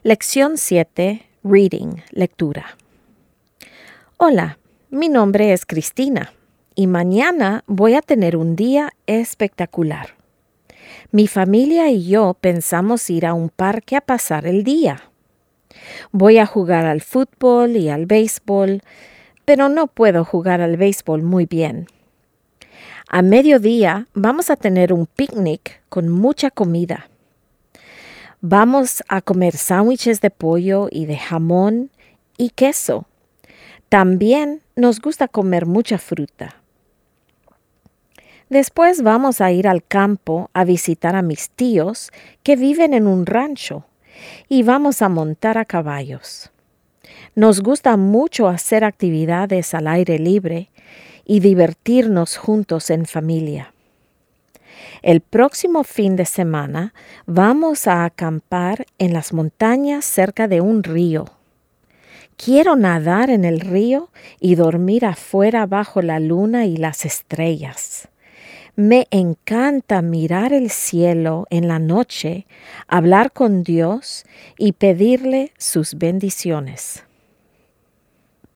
Lección 7. Reading, lectura. Hola, mi nombre es Cristina y mañana voy a tener un día espectacular. Mi familia y yo pensamos ir a un parque a pasar el día. Voy a jugar al fútbol y al béisbol, pero no puedo jugar al béisbol muy bien. A mediodía vamos a tener un picnic con mucha comida. Vamos a comer sándwiches de pollo y de jamón y queso. También nos gusta comer mucha fruta. Después vamos a ir al campo a visitar a mis tíos que viven en un rancho y vamos a montar a caballos. Nos gusta mucho hacer actividades al aire libre y divertirnos juntos en familia. El próximo fin de semana vamos a acampar en las montañas cerca de un río. Quiero nadar en el río y dormir afuera bajo la luna y las estrellas. Me encanta mirar el cielo en la noche, hablar con Dios y pedirle sus bendiciones.